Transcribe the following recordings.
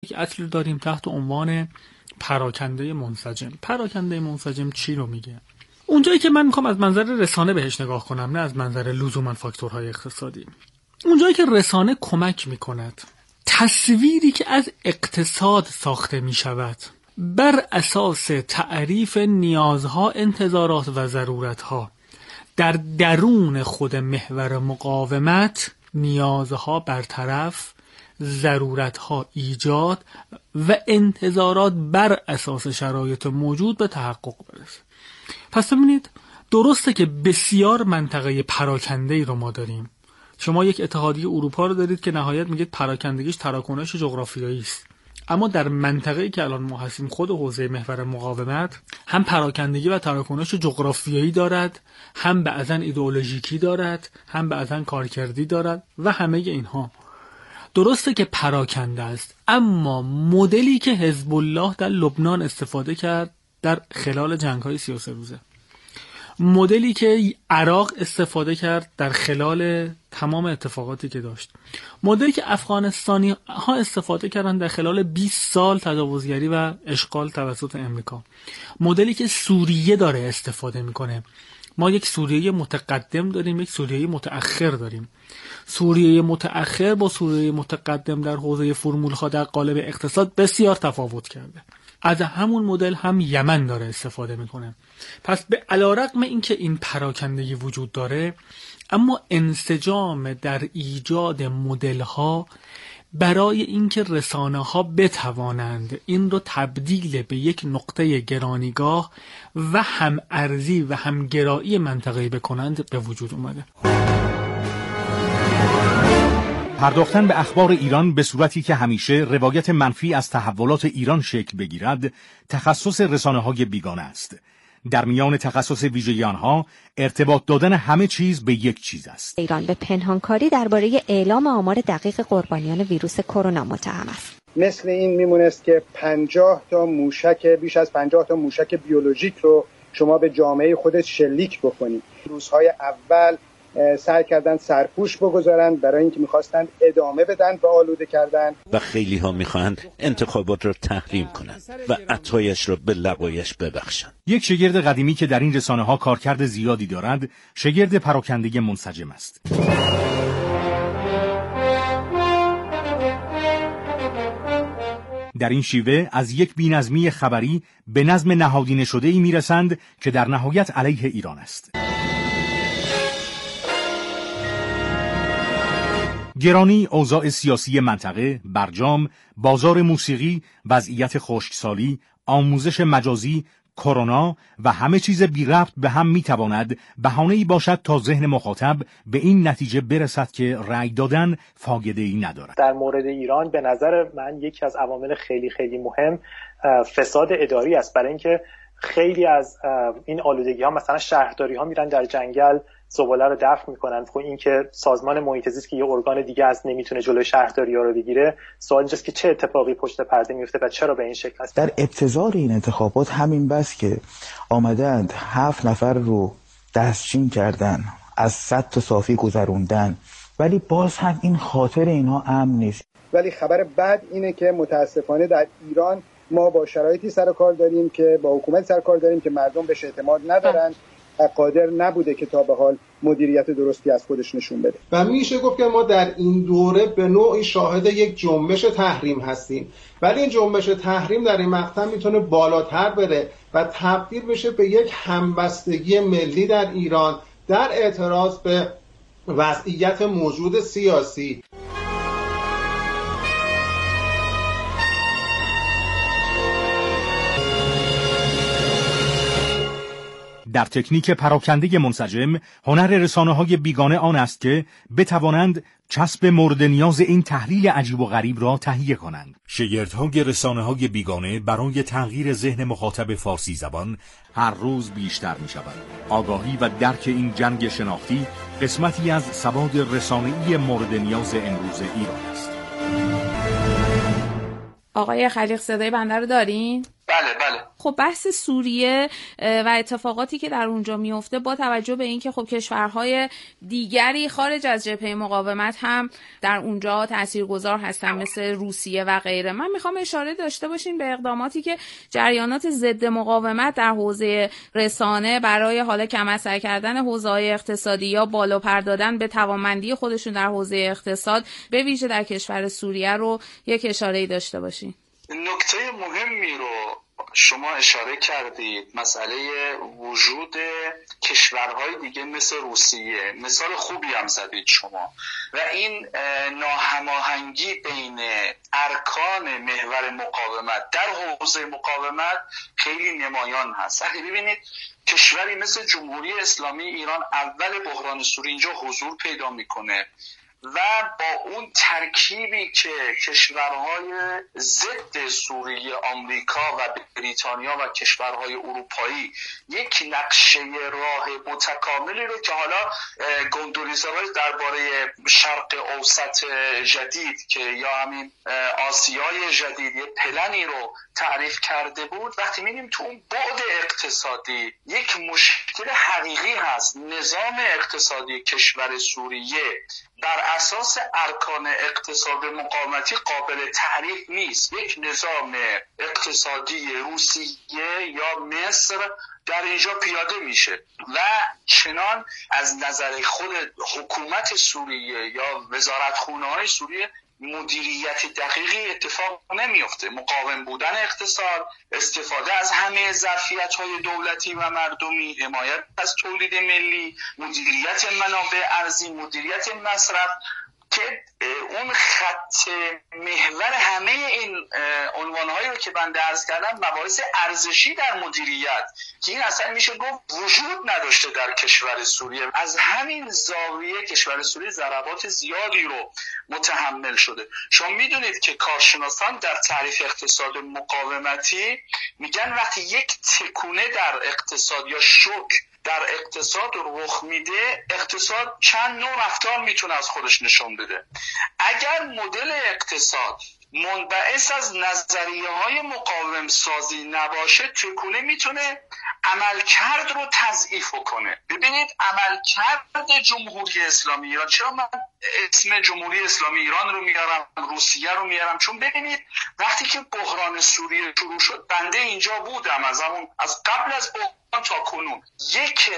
یک اصل داریم تحت عنوان پراکنده منسجم. پراکنده منسجم چی رو میگه؟ اونجایی که من میخوام از منظر رسانه بهش نگاه کنم، نه از منظر لزوما فاکتورهای اقتصادی. اونجایی که رسانه کمک میکند تصویری که از اقتصاد ساخته میشود بر اساس تعریف نیازها، انتظارات و ضرورتها در درون خود محور مقاومت، نیازها برطرف، ضرورتها ایجاد و انتظارات بر اساس شرایط موجود به تحقق برسه. پس ببینید، درسته که بسیار منطقه پراکنده‌ای رو ما داریم. شما یک اتحادیه اروپا رو دارید که نهایت میگه پراکندگیش تراکنش جغرافیایی است، اما در منطقه‌ای که الان ما هستیم، خود حوزه محور مقاومت هم پراکندگی و تراکنش جغرافیایی دارد، هم بعضاً ایدئولوژیکی دارد، هم بعضاً کارکردی دارد و همه اینها. درسته که پراکنده است، اما مدلی که حزب الله در لبنان استفاده کرد در خلال جنگ‌های 33 روزه، مدلی که عراق استفاده کرد در خلال تمام اتفاقاتی که داشت، مدلی که افغانستانی ها استفاده کردن در خلال 20 سال تجاوزگری و اشغال توسط امریکا، مدلی که سوریه داره استفاده میکنه. ما یک سوریه متقدم داریم، یک سوریه متأخر داریم. سوریه متأخر با سوریه متقدم در حوزه فرمول‌ها در قالب اقتصاد بسیار تفاوت کرده. از همون مدل هم یمن داره استفاده میکنه. پس به علیرغم اینکه این پراکندگی وجود داره، اما انسجام در ایجاد مدل‌ها برای اینکه رسانه‌ها بتوانند این رو تبدیل به یک نقطه گرانیگاه و هم ارزی و هم گرایی منطقه‌ای بکنند به وجود اومده. پرداختن به اخبار ایران به صورتی که همیشه روایت منفی از تحولات ایران شکل بگیرد، تخصص رسانه‌های بیگانه است. در میان تخصص ویژه آنها ارتباط دادن همه چیز به یک چیز است. ایران به پنهانکاری درباره اعلام آمار دقیق قربانیان ویروس کرونا متهم است. مثل این میمونست که 50 تا موشک، بیش از 50 تا موشک بیولوژیک رو شما به جامعه خودت شلیک بکنید. روزهای اول سعی کردن سرپوش بگذارن برای اینکه میخواستن ادامه بدن به آلوده کردن و خیلی ها میخواهند انتخابات رو تحریم کنند و عطایش رو به لبایش ببخشند. یک شگرد قدیمی که در این رسانه ها کارکرد زیادی دارد، شگرد پراکندگی منسجم است. در این شیوه از یک بی‌نظمی خبری به نظم نهادینه شده‌ای میرسند که در نهایت علیه ایران است. گرانی، اوضاع سیاسی منطقه، برجام، بازار موسیقی، وضعیت خشکسالی، آموزش مجازی، کرونا و همه چیز بی ربط به هم میتواند بهانه‌ای باشد تا ذهن مخاطب به این نتیجه برسد که رأی دادن فایده‌ای ندارد. در مورد ایران به نظر من یکی از عوامل خیلی خیلی مهم فساد اداری است، برای اینکه خیلی از این آلودگی ها، مثلا شهرداری ها میرن در جنگل زباله رو دفن میکنن. خب این که سازمان محیط زیست که یه ارگان دیگه از نمیتونه جلوی شهرداری ها رو بگیره، سوال اینجاست که چه اتفاقی پشت پرده میفته و چرا به این شکل است. در ابتذال این انتخابات همین بس که آمدند 7 نفر رو دستچین کردن، از 100 تا صافی گذروندن، ولی باز هم این خاطر اینها امن نیست. ولی خبر بد اینه که متاسفانه در ایران ما با شرایطی سر کار داریم که با حکومت سر کار داریم که مردم بهش اعتماد ندارن و قادر نبوده که تا به حال مدیریت درستی از خودش نشون بده. و میشه گفت که ما در این دوره به نوعی شاهد یک جنبش تحریم هستیم، ولی این جنبش تحریم در این مقطع میتونه بالاتر بره و تبدیل بشه به یک همبستگی ملی در ایران در اعتراض به وضعیت موجود سیاسی. در تکنیک پراکنده منسجم، هنر رسانه‌های بیگانه آن است که بتوانند چسب مورد نیاز این تحلیل عجیب و غریب را تهیه کنند. شگردهای رسانه‌های بیگانه برای تغییر ذهن مخاطب فارسی زبان هر روز بیشتر می‌شود. آگاهی و درک این جنگ شناختی قسمتی از سواد رسانه‌ای مورد نیاز امروز ایران است. آقای خلیق، صدای بنده رو دارین؟ بله. خب بحث سوریه و اتفاقاتی که در اونجا میفته با توجه به اینکه خب کشورهای دیگری خارج از جبهه مقاومت هم در اونجا تاثیرگذار هستن مثل روسیه و غیره، من میخوام اشاره داشته باشین به اقداماتی که جریانات ضد مقاومت در حوزه رسانه برای حالا کم اثر کردن حوزه‌های اقتصادی یا بالا پر دادن به توانمندی خودشون در حوزه اقتصاد به ویژه در کشور سوریه رو یک اشاره‌ای داشته باشین. نکته مهمی رو شما اشاره کردید، مسئله وجود کشورهای دیگه مثل روسیه، مثال خوبی هم زدید شما، و این ناهماهنگی بین ارکان محور مقاومت در حوزه مقاومت خیلی نمایان هست. ببینید کشوری مثل جمهوری اسلامی ایران اول بحران سوریه اینجا حضور پیدا میکنه و با اون ترکیبی که کشورهای ضد سوریه، آمریکا و بریتانیا و کشورهای اروپایی یک نقشه راه متکاملی رو که حالا گوندولیزا رایس درباره شرق اوسط جدید که یا همین آسیای جدید یه پلنی رو تعریف کرده بود، وقتی می‌بینیم تو اون بعد اقتصادی یک مشکل حقیقی هست. نظام اقتصادی کشور سوریه بر اساس ارکان اقتصاد مقاومتی قابل تعریف نیست. یک نظام اقتصادی روسیه یا مصر در اینجا پیاده میشه و چنان از نظر خود حکومت سوریه یا وزارتخونه‌های سوریه مدیریت دقیقی اتفاق نمیفته. مقاوم بودن اقتصاد، استفاده از همه ظرفیت‌های دولتی و مردمی، حمایت از تولید ملی، مدیریت منابع ارزی، مدیریت مصرف، که اون خط محور همه این عنوان‌هایی رو که بنده عرض کردم مباحث ارزشی در مدیریت که این اصلا میشه گفت وجود نداشته در کشور سوریه. از همین زاویه کشور سوریه ضربات زیادی رو متحمل شده. شما میدونید که کارشناسان در تعریف اقتصاد مقاومتی میگن وقتی یک تکونه در اقتصاد یا شوک در اقتصاد رخ میده، اقتصاد چند نوع رفتار میتونه از خودش نشون بده. اگر مدل اقتصاد منبعث از نظریه‌های مقاوم سازی نباشه، تکونه میتونه عملکرد رو تضعیف کنه. ببینید عملکرد جمهوری اسلامی ایران، چرا من اسم جمهوری اسلامی ایران رو میارم، روسیه رو میارم؟ چون ببینید وقتی که بحران سوریه شروع شد، بنده اینجا بودم از قبل از بحران تا کنون، یک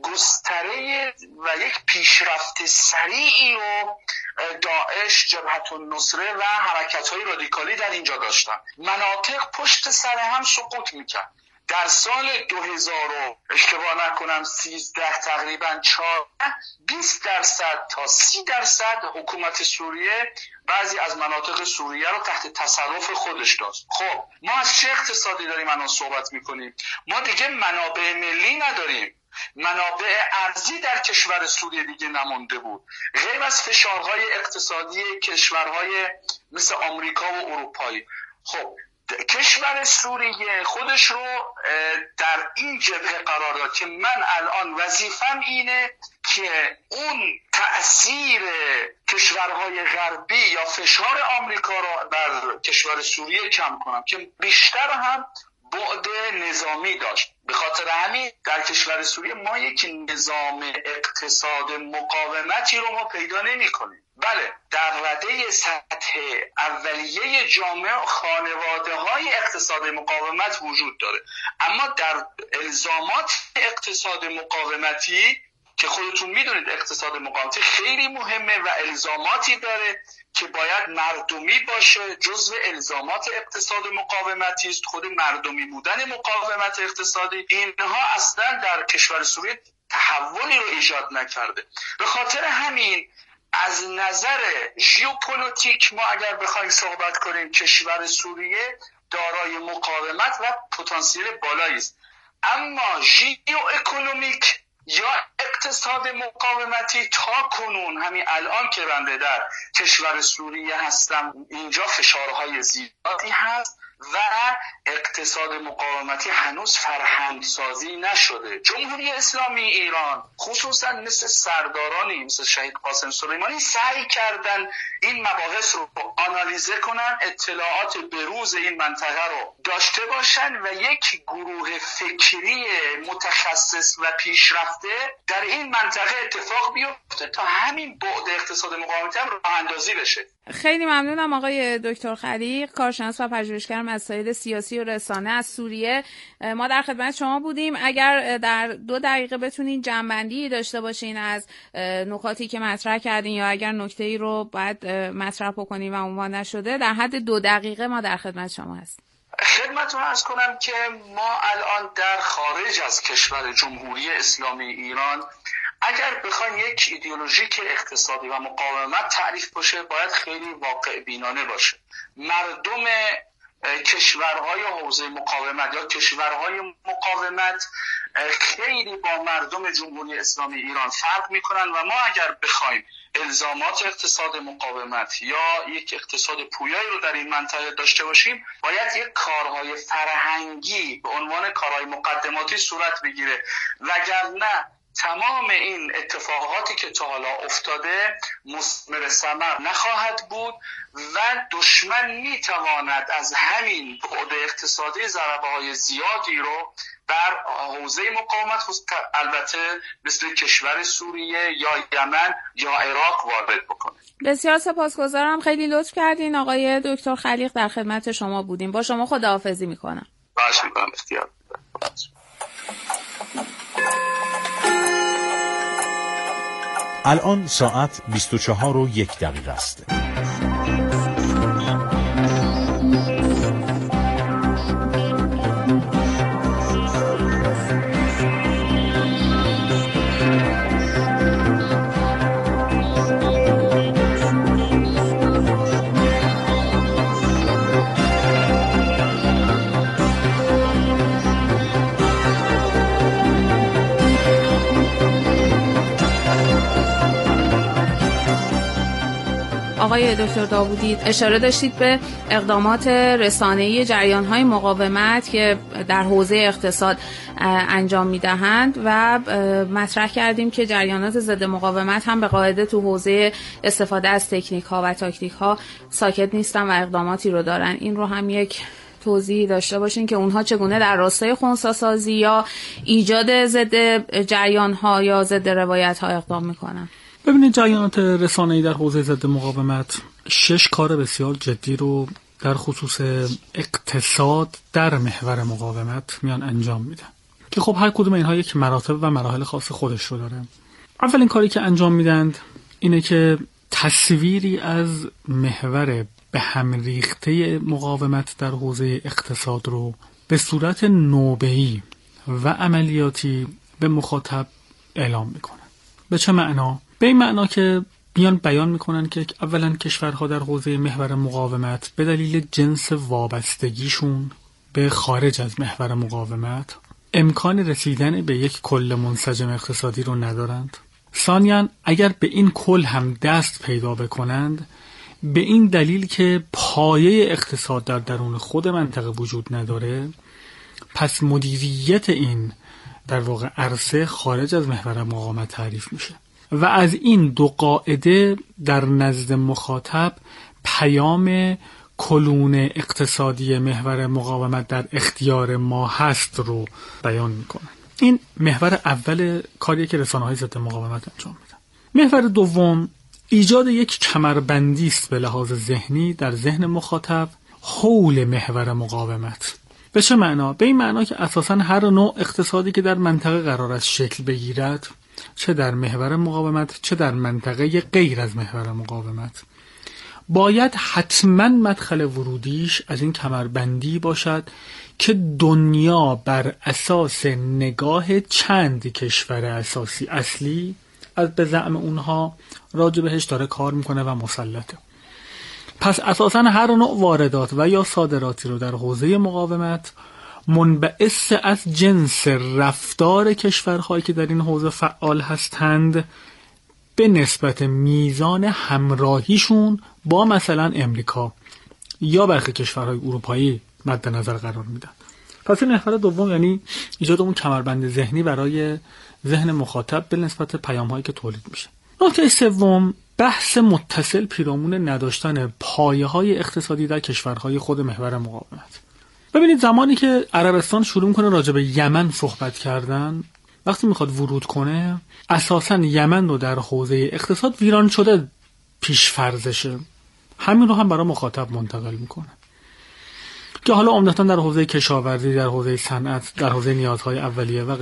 گستره و یک پیشرفت سریعی رو داعش، جبهت النصره و حرکت‌های رادیکالی در اینجا داشتن. مناطق پشت سر هم سقوط میکرد. در سال 2000 اشتباه نکنم 13 تقریبا 20% تا 30% حکومت سوریه بعضی از مناطق سوریه رو تحت تصرف خودش داشت. خب ما از چه اقتصادی داریم الان صحبت میکنیم؟ ما دیگه منابع ملی نداریم. منابع ارزی در کشور سوریه دیگه نمونده بود، غیر از فشارهای اقتصادی کشورهای مثل آمریکا و اروپایی. خب کشور سوریه خودش رو در این جبهه قرار داد که من الان وظیفم اینه که اون تأثیر کشورهای غربی یا فشار آمریکا رو بر کشور سوریه کم کنم که بیشتر هم بعد نظامی داشت. به خاطر همین در کشور سوریه ما یک نظام اقتصاد مقاومتی رو ما پیدا نمی کنیم. بله در رده سطح اولیه جامعه خانواده‌های اقتصاد مقاومت وجود داره، اما در الزامات اقتصاد مقاومتی که خودتون میدونید اقتصاد مقاومتی خیلی مهمه و الزاماتی داره که باید مردمی باشه، جزو الزامات اقتصاد مقاومتی است. خود مردمی بودن مقاومت اقتصادی اینها اصلا در کشور سوریه تحولی رو ایجاد نکرده. به خاطر همین از نظر ژئوپلیتیک ما اگر بخوایم صحبت کنیم، کشور سوریه دارای مقاومت و پتانسیل بالایی است، اما ژئواکونومیک یا اقتصاد مقاومتی تا کنون همین الان که بنده در کشور سوریه هستم اینجا فشارهای زیادی هست و اقتصاد مقاومتی هنوز فرهنگ سازی نشده. جمهوری اسلامی ایران خصوصا مثل سردارانی مثل شهید قاسم سلیمانی سعی کردن این مباحث رو آنالیزه کنن، اطلاعات بروز این منطقه رو داشته باشن و یک گروه فکری متخصص و پیشرفته در این منطقه اتفاق بیفته تا همین بعد اقتصاد مقاومتی هم راه اندازی بشه. خیلی ممنونم آقای دکتر خلیق، کارشناس و پژوهشگر مسائل سیاسی و رسانه از سوریه. ما در خدمت شما بودیم. اگر در 2 دقیقه بتونین جمع‌بندی داشته باشین از نکاتی که مطرح کردین یا اگر نکته‌ای رو باید مطرح بکنین و عنوان نشده، در حد 2 دقیقه ما در خدمت شما هستیم. خدمتتون عرض کنم که ما الان در خارج از کشور جمهوری اسلامی ایران اگر بخوایم یک ایدئولوژیک اقتصادی و مقاومت تعریف باشه باید خیلی واقع بینانه باشه. مردم کشورهای حوزه مقاومت یا کشورهای مقاومت خیلی با مردم جمهوری اسلامی ایران فرق میکنن و ما اگر بخوایم الزامات اقتصاد مقاومت یا یک اقتصاد پویایی رو در این منطقه داشته باشیم باید یک کارهای فرهنگی به عنوان کارهای مقدماتی صورت بگیره، وگرنه تمام این اتفاقاتی که تا حالا افتاده مثمر ثمر نخواهد بود و دشمن میتواند از همین بعد اقتصادی ضربه‌های زیادی رو در حوزه مقاومت البته مثل کشور سوریه یا یمن یا عراق وارد بکنه. بسیار سپاسگزارم، خیلی لطف کردین. آقای دکتر خلیق در خدمت شما بودیم. با شما خداحافظی میکنم. باشه میکنم، اختیار. الان ساعت 24:01 است. آقای دکتر داوودی اشاره داشتید به اقدامات رسانه‌ای جریان‌های مقاومت که در حوزه اقتصاد انجام می‌دهند و مطرح کردیم که جریانات ضد مقاومت هم به قاعده تو حوزه استفاده از تکنیک‌ها و تاکتیک‌ها ساکت نیستن و اقداماتی رو دارن. این رو هم یک توضیح داشته باشین که اونها چگونه در راستای خنثی‌سازی یا ایجاد ضد جریان‌ها یا ضد روایت‌ها اقدام می‌کنن. ببینید، جریانات رسانه‌ای در حوزه ضد مقاومت 6 کار بسیار جدی رو در خصوص اقتصاد در محور مقاومت میان انجام میدن که خب هر کدوم اینها یک مراتب و مراحل خاص خودش رو داره. اولین کاری که انجام میدن اینه که تصویری از محور به هم ریخته مقاومت در حوزه اقتصاد رو به صورت نوبه‌ای و عملیاتی به مخاطب اعلام میکنن. به چه معنا؟ به این معنا که بیان بیان میکنن که اولا کشورها در حوزه محور مقاومت به دلیل جنس وابستگیشون به خارج از محور مقاومت امکان رسیدن به یک کل منسجم اقتصادی رو ندارند. ثانیاً اگر به این کل هم دست پیدا بکنند به این دلیل که پایه اقتصاد در درون خود منطقه وجود نداره، پس مدیریت این در واقع عرصه خارج از محور مقاومت تعریف میشه و از این 2 قاعده در نزد مخاطب پیام کلون اقتصادی محور مقاومت در اختیار ما هست رو بیان میکنن. این محور اول کاریه که رسانه‌های ضد مقاومت انجام میدن. محور دوم ایجاد یک کمربندی است به لحاظ ذهنی در ذهن مخاطب حول محور مقاومت. به چه معنا؟ به این معنا که اساساً هر نوع اقتصادی که در منطقه قرار است شکل بگیرد، چه در محور مقاومت چه در منطقه غیر از محور مقاومت، باید حتما مدخل ورودیش از این کمربندی باشد که دنیا بر اساس نگاه چند کشور اساسی اصلی از به زعم اونها راجع بهش داره کار میکنه و مسلطه. پس اساساً هر نوع واردات و یا صادراتی رو در حوزه مقاومت منبعث از جنس رفتار کشورهایی که در این حوزه فعال هستند به نسبت میزان همراهیشون با مثلا امریکا یا برخی کشورهای اروپایی مد نظر قرار میدن. پس این محور دوم یعنی ایجاد اون کمربند ذهنی برای ذهن مخاطب به نسبت پیام‌هایی که تولید میشه. نکته سوم، بحث متصل پیرامون نداشتن پایه‌های اقتصادی در کشورهای خود محور مقاومت. ببینید زمانی که عربستان شروع میکنه راجع به یمن صحبت کردن، وقتی میخواد ورود کنه اساساً یمن رو در حوزه اقتصاد ویران شده پیش فرضشه، همین رو هم برای مخاطب منتقل میکنه که حالا عمدتاً در حوزه کشاورزی، در حوزه صنعت، در حوزه نیازهای اولیه و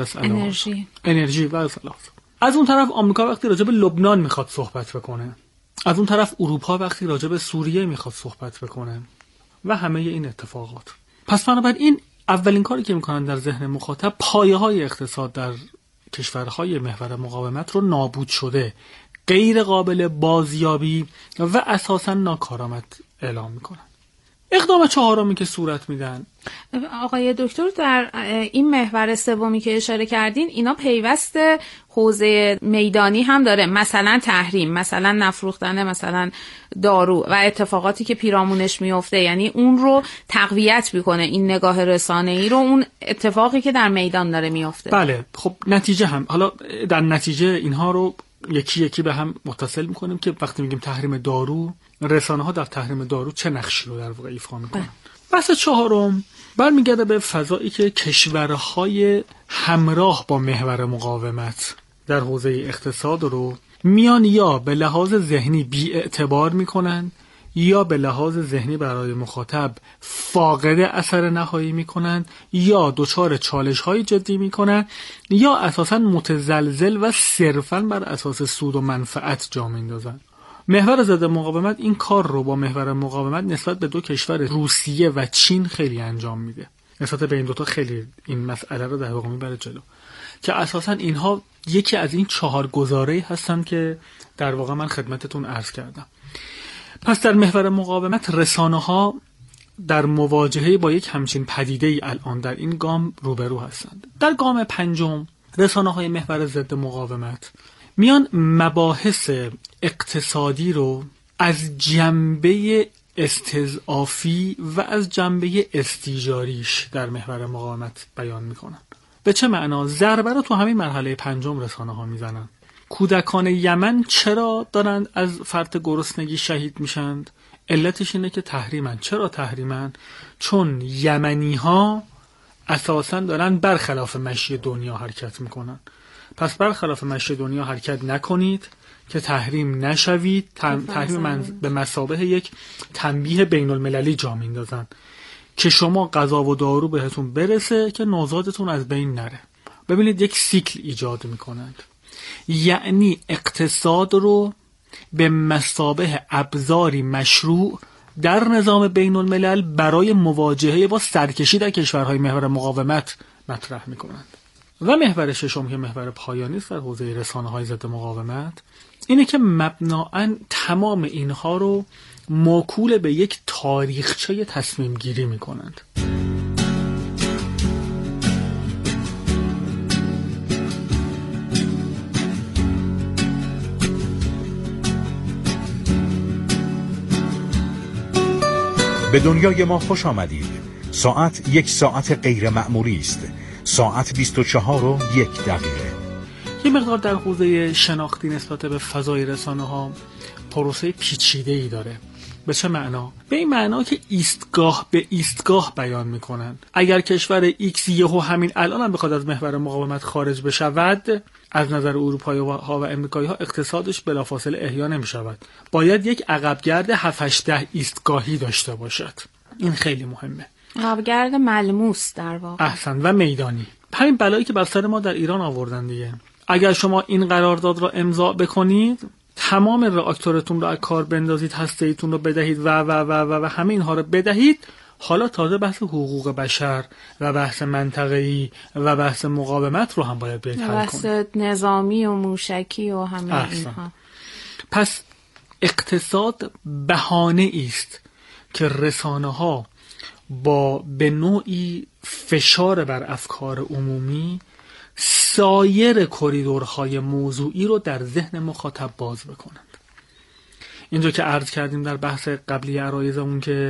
انرژی و غسالات. از اون طرف آمریکا وقتی راجع به لبنان میخواد صحبت بکنه، از اون طرف اروپا وقتی راجع به سوریه میخواد صحبت بکنه و همه این اتفاقات. پس بنابراین اولین کاری که میکنن در ذهن مخاطب پایه‌های اقتصاد در کشورهای محور مقاومت رو نابود شده، غیر قابل بازیابی و اساساً ناکارآمد اعلام میکنن. اقدام چهارمی که صورت میدن، آقای دکتر، در این محور سومی که اشاره کردین اینا پیوست حوزه میدانی هم داره، مثلا تحریم، مثلا نفروختن مثلا دارو و اتفاقاتی که پیرامونش میفته، یعنی اون رو تقویت میکنه این نگاه رسانه‌ای رو، اون اتفاقی که در میدان داره میفته. بله، خب نتیجه هم حالا در نتیجه اینها رو یکی یکی به هم متصل میکنیم که وقتی میگیم تحریم دارو، رسانه ها در تحریم دارو چه نقشی رو در واقع ایفا میکنن. بحث چهارم برمیگرده به فضایی که کشورهای همراه با محور مقاومت در حوزه اقتصاد رو میان یا به لحاظ ذهنی بی اعتبار میکنن یا به لحاظ ذهنی برای مخاطب فاقد اثر نهایی میکنن یا دچار چالش های جدی میکنن یا اساساً متزلزل و صرفاً بر اساس سود و منفعت جا میندازن. محور ضد مقاومت این کار رو با محور مقاومت نسبت به دو کشور روسیه و چین خیلی انجام میده. نسبت به این دوتا خیلی این مسئله رو در واقع میبره جلو که اساساً اینها یکی از این 4 گزاره‌ای هستن که در واقع من خدمتتون عرض کردم. پس در محور مقاومت رسانه‌ها در مواجهه با یک همچین پدیده‌ای الان در این گام روبرو هستند. در گام پنجم رسانه‌های محور ضد مقاومت میان مباحث اقتصادی رو از جنبه استضعافی و از جنبه استیجاریش در محور مقاومت بیان میکنن. به چه معنا؟ ضربه رو تو همین مرحله پنجم رسانه‌ها میزنن. کودکان یمن چرا دارند از فرط گرسنگی شهید میشند؟ علتش اینه که تحریمن. چرا تحریمن؟ چون یمنی ها اساساً دارن برخلاف مشی دنیا حرکت میکنن. پس برخلاف مشی دنیا حرکت نکنید که تحریم نشوید. تحریم به مثابه یک تنبیه بین المللی جا میندازن که شما غذا و دارو بهتون برسه که نوزادتون از بین نره. ببینید یک سیکل ایجاد میکنند، یعنی اقتصاد رو به مثابه ابزاری مشروع در نظام بین الملل برای مواجهه با سرکشی در کشورهای محور مقاومت مطرح میکنند. و محور ششم که محور پایانی است در حوزه رسانه‌های ضد مقاومت اینه که مبناً تمام اینها رو موکول به یک تاریخچه تصمیم گیری میکنند. به دنیای ما خوش آمدید. ساعت 1 ساعت غیر معمولی است. ساعت 24:01. یه مقدار در حوزه شناختی نسبت به فضای رسانه‌ها پروسه پیچیده‌ای داره. به چه معنا؟ به این معنا که ایستگاه به ایستگاه بیان میکنن. اگر کشور ایکس یهو همین الان هم بخواد از محور مقاومت خارج بشود، از نظر اروپایی ها و امریکایی ها اقتصادش بلافاصله احیا نمیشود. باید یک عقبگرد 7-8 ایستگاهی داشته باشد. این خیلی مهمه. عقبگرد ملموس در واقع. احسن، و میدانی. همین بلایی که بر سر ما در ایران آوردن دیگه. اگر شما این قرارداد را امضا بکنید، تمام راکتورتون رو از کار بندازید، هسته‌ایتون رو بدهید و همه اینها رو بدهید، حالا تازه بحث حقوق بشر و بحث منطقه‌ای و بحث مقاومت رو هم باید بیاید حل کنید. بحث نظامی و موشکی و همه اینها. پس اقتصاد بهانه است که رسانه‌ها با به نوعی فشار بر افکار عمومی سایر کریدورهای موضوعی رو در ذهن مخاطب باز بکنند. اینجا که عرض کردیم در بحث قبلی عرایزمون که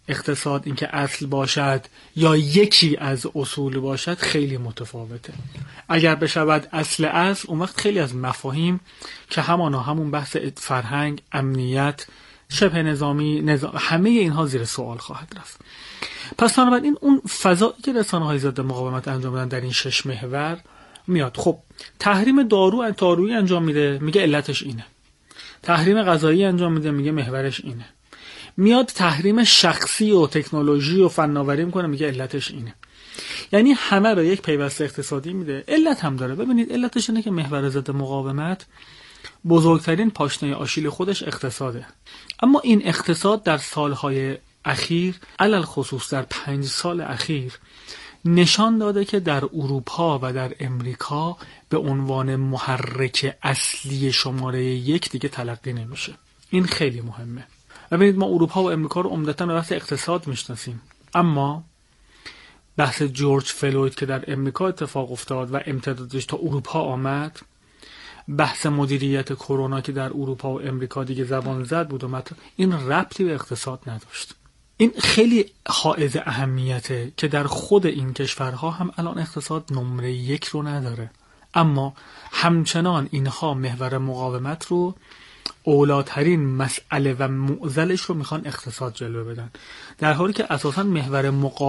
اقتصاد اینکه اصل باشد یا یکی از اصول باشد خیلی متفاوته. اگر بشود اصل اون وقت خیلی از مفاهیم که همون بحث فرهنگ، امنیت، شبه نظامی، همه اینها زیر سوال خواهد رفت. پس بنابراین اون فضایی که رسانه‌های ضد مقاومت انجام دادن در این 6 محور میاد. خب تحریم دارویی انجام میده، میگه علتش اینه. تحریم غذایی انجام میده، میگه محورش اینه. میاد تحریم شخصی و تکنولوژی و فناوری میکنه، میگه علتش اینه. یعنی همه رو یک پیوسته اقتصادی میده. علت هم داره. ببینید علتش اینه که محور ضد مقاومت بزرگترین پاشنه آشیل خودش اقتصاده. اما این اقتصاد در سالهای اخیر، علل خصوص در 5 سال اخیر، نشان داده که در اروپا و در امریکا به عنوان محرک اصلی شماره 1 دیگه تلقی نمیشه. این خیلی مهمه. ببینید ما اروپا و امریکا رو عمدتاً به بحث اقتصاد میشناسیم، اما بحث جورج فلوید که در امریکا اتفاق افتاد و امتدادش تا اروپا آمد، بحث مدیریت کرونا که در اروپا و امریکا دیگه زبان زد بود و این ربطی به اقتصاد نداشت. این خیلی حائز اهمیته که در خود این کشورها هم الان اقتصاد نمره 1 رو نداره، اما همچنان اینها محور مقاومت رو اولاترین مسئله و معضلش رو میخوان اقتصاد جلوه بدن، در حالی که اساساً محور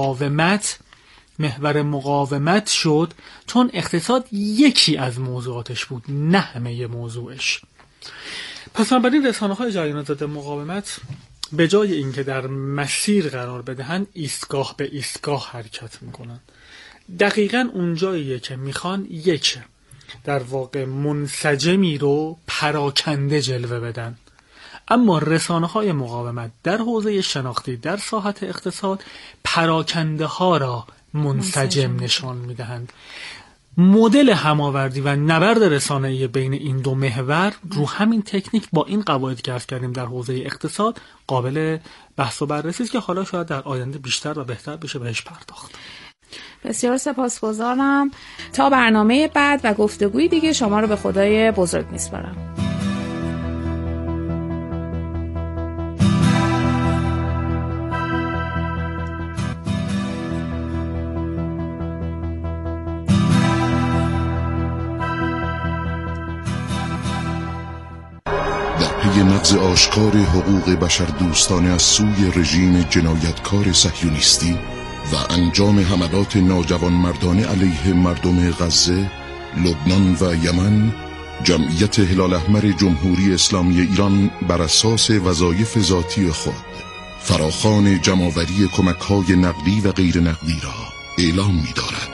مقاومت شد چون اقتصاد یکی از موضوعاتش بود، نه همه موضوعش. پس بنابراین رسانه‌های جریان ضد مقاومت به جای اینکه در مسیر قرار بدهن، ایستگاه به ایستگاه حرکت میکنن. دقیقاً اونجاییه که میخوان یک در واقع منسجمی رو پراکنده جلوه بدن. اما رسانه‌های مقاومت در حوزه شناختی در ساحت اقتصاد پراکنده ها را منسجم نشان میدهند. مدل هماوردی و نبرد رسانه‌ای بین این دو محور رو همین تکنیک با این قواعد که عرض کردیم در حوزه اقتصاد قابل بحث و بررسی است که حالا شاید در آینده بیشتر و بهتر بشه بهش پرداخت. بسیار سپاسگزارم. تا برنامه بعد و گفتگوی دیگه شما رو به خدای بزرگ میسپارم. نقض آشکار حقوق بشر دوستانه از سوی رژیم جنایتکار صهیونیستی و انجام حملات ناجوانمردانه علیه مردم غزه، لبنان و یمن، جمعیت هلال احمر جمهوری اسلامی ایران بر اساس وظایف ذاتی خود فراخوان جمع‌آوری کمک‌های نقدی و غیر نقدی را اعلام می‌دارد.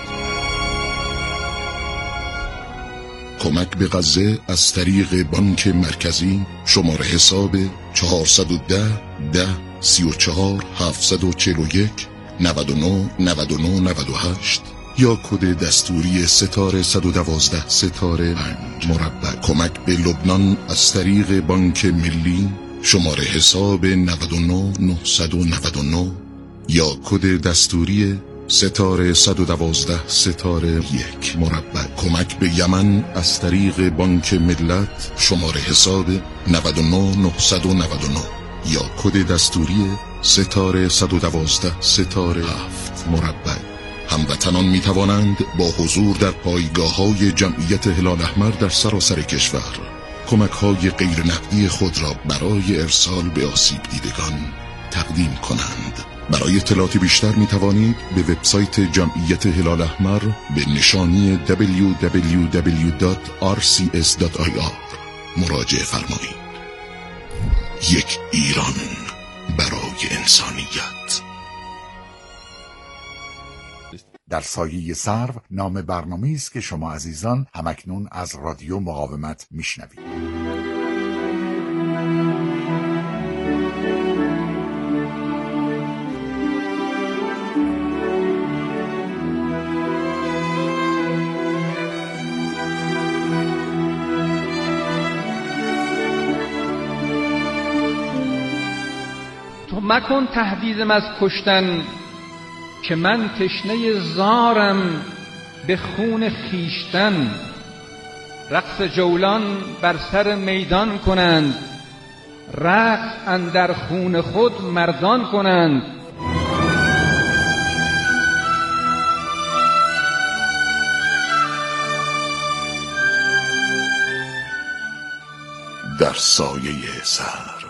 کمک به غزه از طریق بانک مرکزی شماره حساب 410 10 34 741 99 99 98 یا کد دستوری ستاره 112 ستاره 5 مربع. کمک به لبنان از طریق بانک ملی شماره حساب 99 999 یا کد دستوری ستاره 112 ستاره 1 مربع. کمک به یمن از طریق بانک ملت شماره حساب 99 999 یا کد دستوری ستاره 112 ستاره 7 مربع. هموطنان می توانند با حضور در پایگاه‌های جمعیت هلال احمر در سراسر کشور کمک‌های غیر نقدی خود را برای ارسال به آسیب دیدگان تقدیم کنند. برای اطلاعات بیشتر می توانید به وبسایت جمعیت هلال احمر به نشانی www.rcs.ir مراجعه فرمایید. یک ایران برای انسانیت. در سایه سرو نام برنامه‌ای است که شما عزیزان همکنون از رادیو مقاومت میشنوید. مکن تهدیدم از کشتن که من تشنه زارم به خون خیشتن. رقص جولان بر سر میدان کنند، رقص اندر خون خود مردان کنند. در سایه سرو.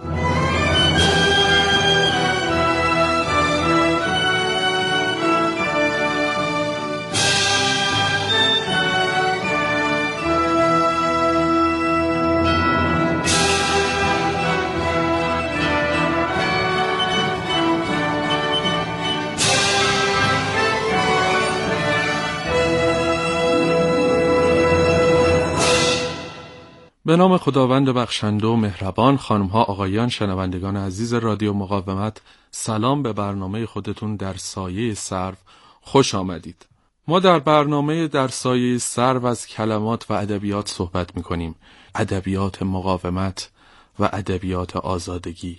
به نام خداوند بخشنده و مهربان. خانم‌ها، آقایان، شنوندگان عزیز رادیو مقاومت، سلام به برنامه خودتون در سایه سرو. خوش آمدید. ما در برنامه در سایه سرو از کلمات و ادبیات صحبت می‌کنیم. ادبیات مقاومت و ادبیات آزادگی.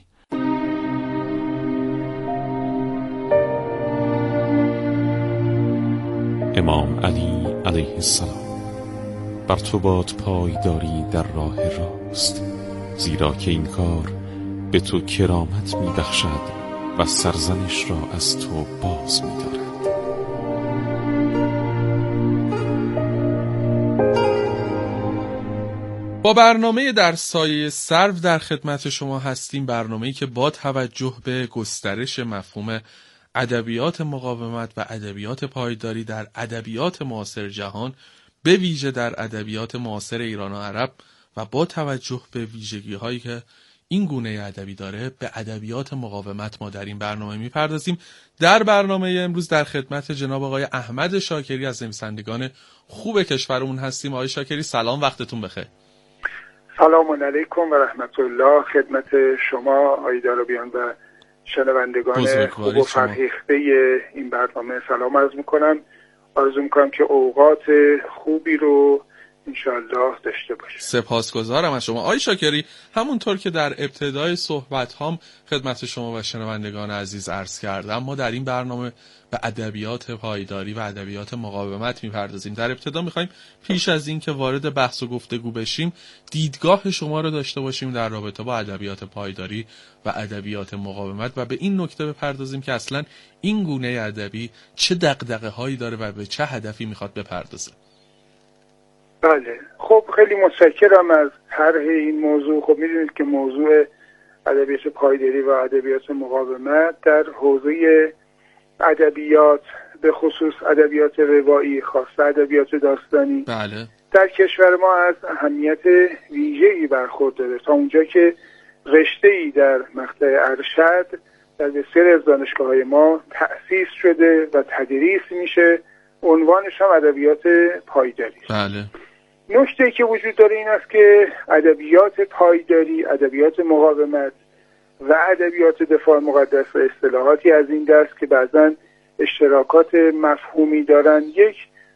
امام علی علیه السلام: بر تو باد پایداری در راه راست، زیرا که این کار به تو کرامت می بخشد و سرزنش را از تو باز می دارد. با برنامه در سایه سرو در خدمت شما هستیم. برنامه‌ای که با توجه به گسترش مفهوم ادبیات مقاومت و ادبیات پایداری در ادبیات معاصر جهان، به ویژه در ادبیات معاصر ایران و عرب، و با توجه به ویژگی‌هایی که این گونه ادبی داره، به ادبیات مقاومت ما در این برنامه می‌پردازیم. در برنامه امروز در خدمت جناب آقای احمد شاکری از نویسندگان خوب کشورمون هستیم. آقای شاکری سلام، وقتتون بخیر. سلام علیکم و رحمت الله. خدمت شما آقای دارابیان و شنوندگان خوب و فرهیخته این برنامه سلام عرض می‌کنم. آرزو میکنم که اوقات خوبی رو انشاءالله داشته باشید. سپاسگزارم از شما آقای شاکری. همونطور که در ابتدای صحبت هام خدمت شما و شنوندگان عزیز عرض کردم، ما در این برنامه به ادبیات پایداری و ادبیات مقاومت میپردازیم. در ابتدا میخوایم پیش از این که وارد بحث و گفتگو بشیم، دیدگاه شما رو داشته باشیم در رابطه با ادبیات پایداری و ادبیات مقاومت و به این نکته بپردازیم که اصلا این گونه ادبی چه دغدغه‌هایی داره و به چه هدفی میخواد بپردازه. بله، خب خیلی متشکرم از طرح این موضوع. خب میدونید که موضوع ادبیات پایداری و ادبیات مقاومت در حوزه ادبیات، به خصوص ادبیات روایی، خاصه ادبیات داستانی، بله، در کشور ما از اهمیت ویژه‌ای برخورداره، تا اونجا که رشته‌ای در مقطع ارشد در بسیاری از دانشگاه‌های ما تأسیس شده و تدریس میشه. عنوانش هم ادبیات پایداری. بله. نکته‌ای که وجود داره این است که ادبیات پایداری، ادبیات مقاومت و ادبیات دفاع مقدس و اصطلاحاتی از این دست که بعضاً اشتراکات مفهومی دارن، یک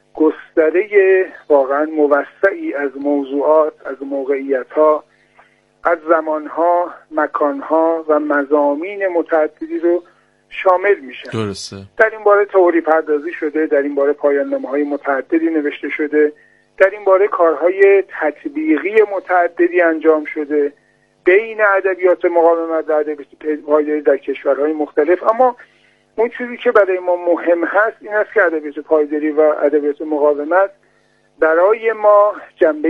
گستره واقعاً موسعی از موضوعات، از موقعیت‌ها، از زمان‌ها، مکان‌ها و مضامین متعددی رو شامل میشن. درسته. در این باره تئوری پردازی شده، در این باره پایان‌نامه‌های متعددی نوشته شده، در این باره کارهای تطبیقی متعددی انجام شده بین ادبیات مقاومت و ادبیات پایداری در کشورهای مختلف. اما اون چیزی که برای ما مهم هست این است که ادبیات پایداری و ادبیات مقاومت برای ما جنبه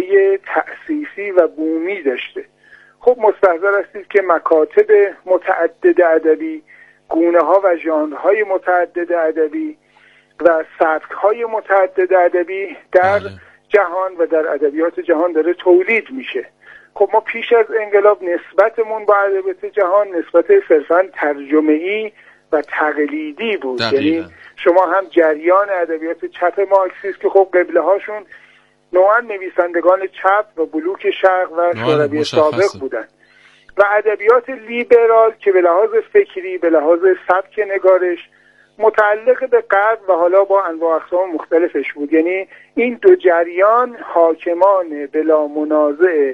تأسیسی و بومی داشته. خب مستحضر هستید که مکاتب متعدد ادبی، گونه‌ها و ژانرهای متعدد ادبی و سبک‌های متعدد ادبی در جهان و در ادبیات جهان داره تولید میشه. خب ما پیش از انقلاب نسبتمون با ادبیات جهان نسبت صرفاً ترجمه‌ای و تقلیدی بود. یعنی شما هم جریان ادبیات چپ مارکسیست که خب قبله هاشون نوعاً نویسندگان چپ و بلوک شرق و شوروی سابق بودن، و ادبیات لیبرال که به لحاظ فکری، به لحاظ سبک نگارش متعلق به غرب و حالا با انواع اقسام مختلفش بود. یعنی این دو جریان حاکمان بلا منازع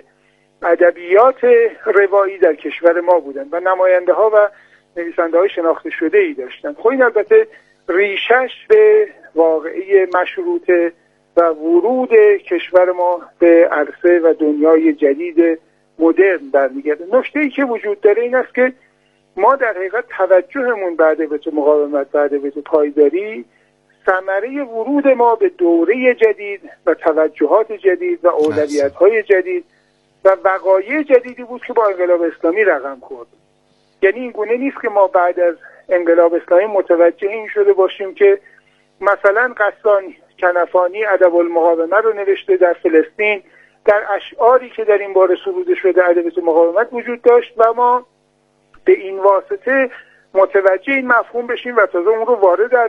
ادبیات روایی در کشور ما بودن و نماینده ها و نویسنده های شناخته شده ای داشتن. خب این البته ریشش به واقعه مشروطه و ورود کشور ما به عرصه و دنیای جدید مدرن برمیگرده. نکته‌ای که وجود داره این است که ما در حقیقت توجهمون به ادبیات مقاومت و ادبیات پایداری ثمره ورود ما به دوره جدید و توجهات جدید و اولویت‌های جدید و وقایع جدیدی بود که با انقلاب اسلامی رقم خورد. یعنی این گونه نیست که ما بعد از انقلاب اسلامی متوجه این شده باشیم که مثلا غسان کنفانی ادب‌المقاومه رو نوشته در فلسطین، در اشعاری که در این باره سروده شده ادبیات مقاومت وجود داشت و ما به این واسطه متوجه این مفهوم بشیم و تازه اون رو وارد